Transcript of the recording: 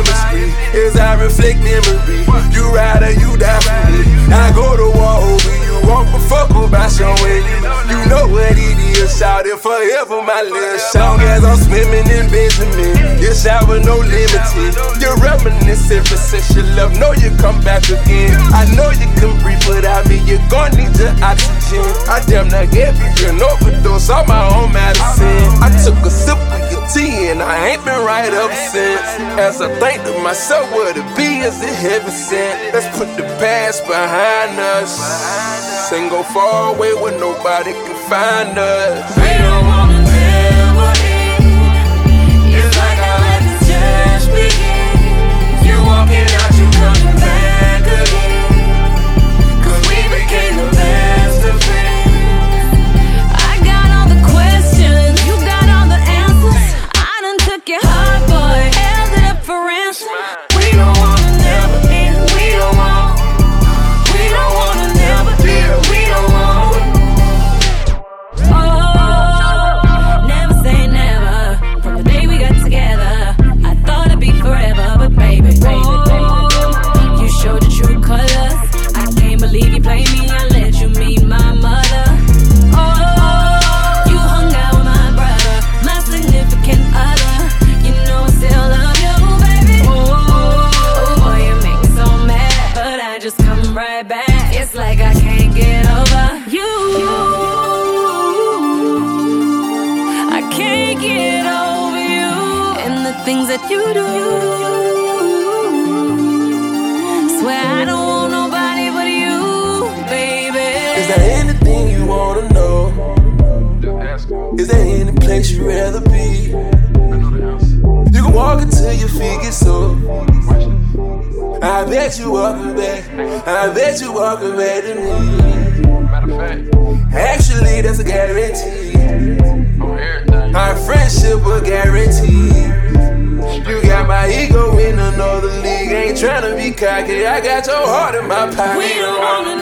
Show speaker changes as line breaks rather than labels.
chemistry as I reflect memory. You ride or you die for me. I go to war over you, won't fuck about showing you. You know what it is, shout it forever, my little song. As I'm swimming in Benjamin, your shower no limited. You're reminiscent for sexual love, know you come back again. I know you can breathe without me, you're gonna need your oxygen. I damn near gave you an overdose on my own medicine. I took a sip of your tea and I ain't been right ever since. As I think to myself, what it be is it heaven sent. Let's put the past behind us and go far away where nobody can find us.
We don't wanna never end. It's like our life is just begin. You walking out, you coming back again. 'Cause we became the best of friends. I got all the questions, you got all the answers. I done took your heart, boy, held it up for ransom. We don't wanna never end. We don't wanna never end. We don't want. Oh, never say never. From the day we got together, I thought it'd be forever, but baby, you showed your true colors. I can't believe you played me and let you meet my mother. Oh, you hung out with my brother, my significant other. You know I still love you, baby. Oh, boy, you make me so mad, but I just come right back. It's like I can't get over you. I can't get over you and the things that you do. Swear I don't want nobody but you, baby.
Is there anything you wanna know? Is there any place you'd rather be? You can walk until your feet get sore. I bet you walking back. I bet you walking back to me. Actually, that's a guarantee. Our friendship a guarantee. You got my ego in another league. Ain't tryna be cocky. I got your heart in my pocket.
We don't wanna